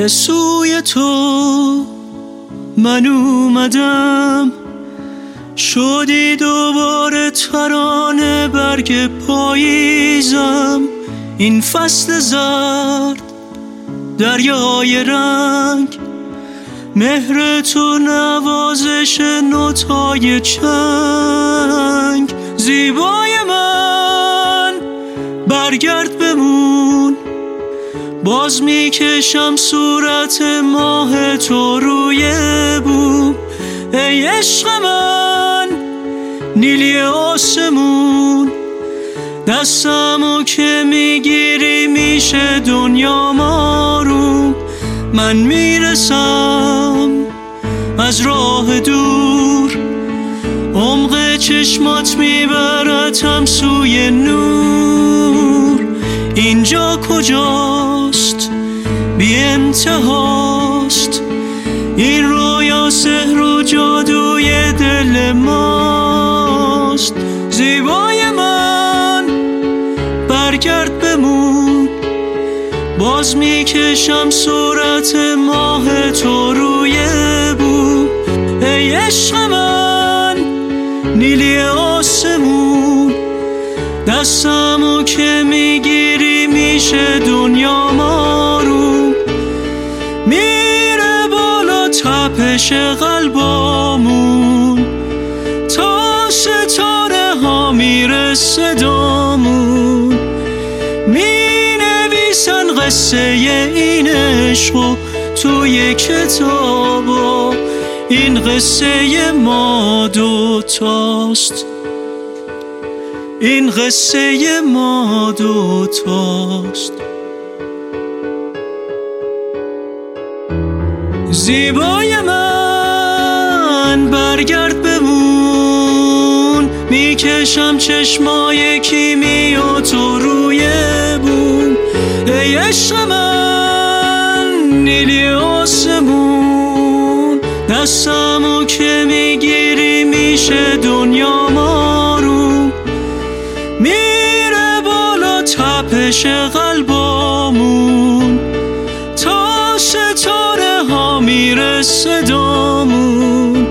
به سوی تو من اومدم، شدی دوباره ترانه برگ پاییزم. این فصل زرد دریای رنگ، مهر تو نوازش نوتای چنگ. زیبای من برگرد بمون، باز میکشم صورت ماه تو روی بوم. ای عشق من نیلی آسمون، دستمو که میگیری میشه دنیا آروم. من میرسم از راه دور، عمق چشمات میبرتم سوی نور. اینجا کجاست؟ بی انتهاست، این رویا سحر و جادوی دل ماست. زیبای من برگرد بمون، باز میکشم صورت ماه تو روی بوم. ای عشق من نیلی آسمون، دستمو که میگیری میشه دنیا آروم. میره بالا تپش قلبامون، تا ستاره ها میره صدامون. مینویسن قصه این عشق توی کتابا، این قصه ما دوتاست، این قصه ما دوتاست. زیبای من برگرد بمون، میکشم چشمای کیمیا تو روی بوم. ای عشق من نیلی آسمون، دستمو که میگیری میشه دنیا آروم. میره بالا تپش قلبامون، تا ستاره ها میره صدامون.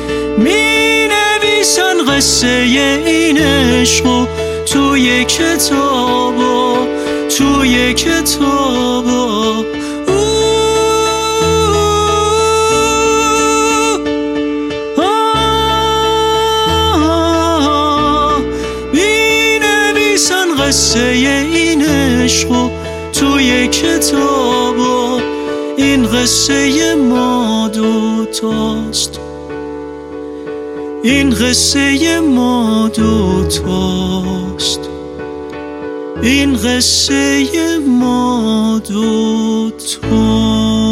مینویسن قصه این عشق توی کتابا، توی کتابا. مینویسن قصه این عشق توی کتابا، این قصه ما دوتاست، این قصه ما دوتاست، این قصه ما دوتاست.